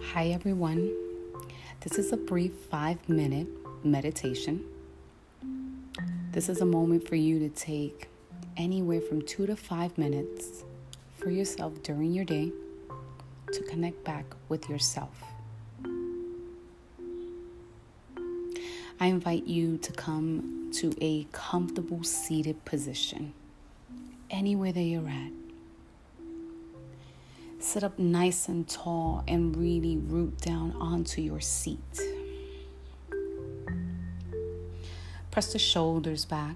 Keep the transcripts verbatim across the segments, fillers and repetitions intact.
Hi, everyone. This is a brief five minute meditation. This is a moment for you to take anywhere from two to five minutes for yourself during your day to connect back with yourself. I invite you to come to a comfortable seated position, anywhere that you're at. Sit up nice and tall and really root down onto your seat. Press the shoulders back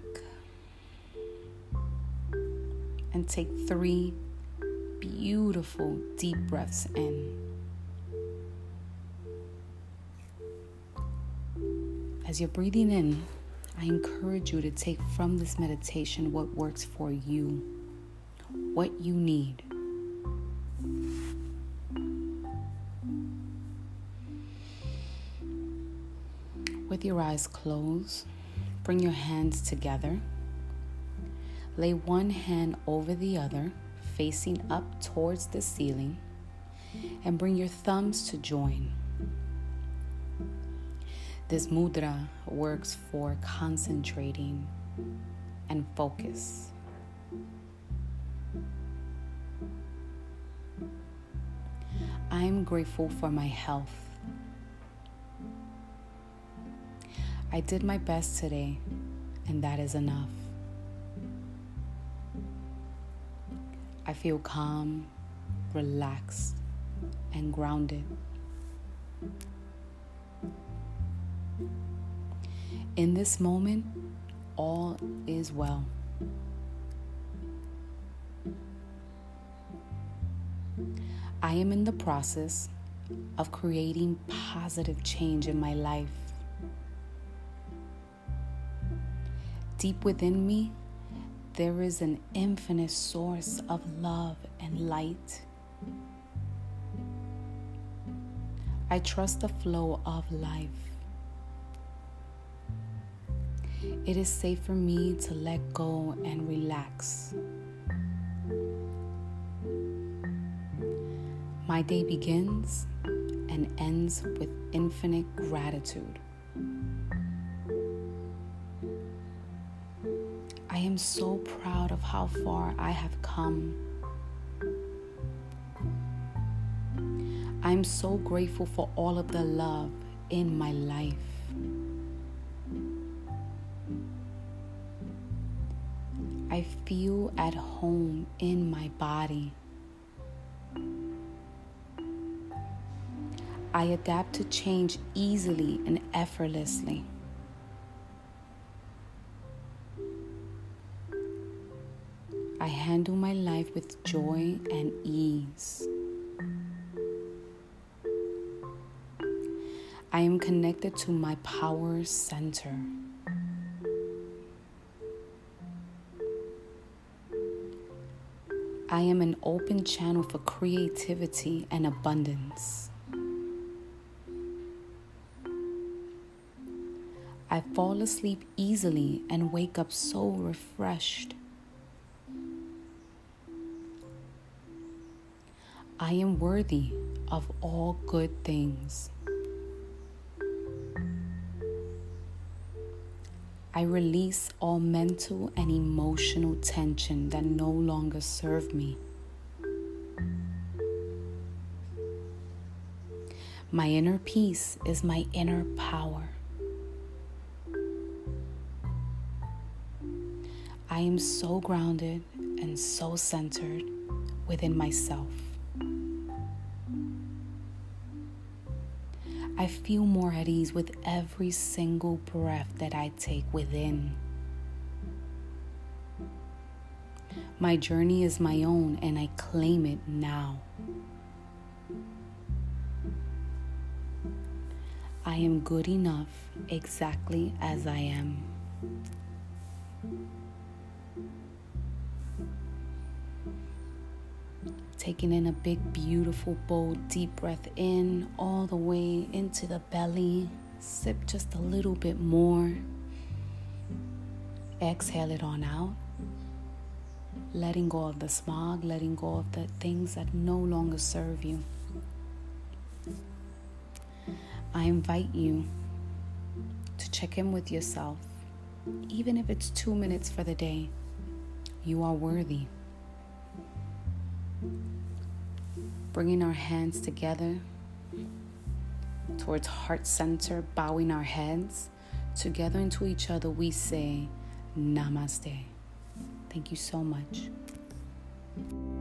and take three beautiful deep breaths in. As you're breathing in, I encourage you to take from this meditation what works for you, what you need. With your eyes closed, bring your hands together. Lay one hand over the other, facing up towards the ceiling, and bring your thumbs to join. This mudra works for concentrating and focus. I am grateful for my health. I did my best today, and that is enough. I feel calm, relaxed, and grounded. In this moment, all is well. I am in the process of creating positive change in my life. Deep within me, there is an infinite source of love and light. I trust the flow of life. It is safe for me to let go and relax. My day begins and ends with infinite gratitude. I am so proud of how far I have come. I am so grateful for all of the love in my life. I feel at home in my body. I adapt to change easily and effortlessly. I handle my life with joy and ease. I am connected to my power center. I am an open channel for creativity and abundance. I fall asleep easily and wake up so refreshed. I am worthy of all good things. I release all mental and emotional tension that no longer serve me. My inner peace is my inner power. I am so grounded and so centered within myself. I feel more at ease with every single breath that I take within. My journey is my own, and I claim it now. I am good enough exactly as I am. Taking in a big, beautiful, bold, deep breath in all the way into the belly. Sip just a little bit more. Exhale it on out. letting go of the smog, letting go of the things that no longer serve you. I invite you to check in with yourself, even if it's two minutes for the day. You are worthy. Bringing our hands together towards heart center, bowing our heads together into each other, we say Namaste. Thank you so much.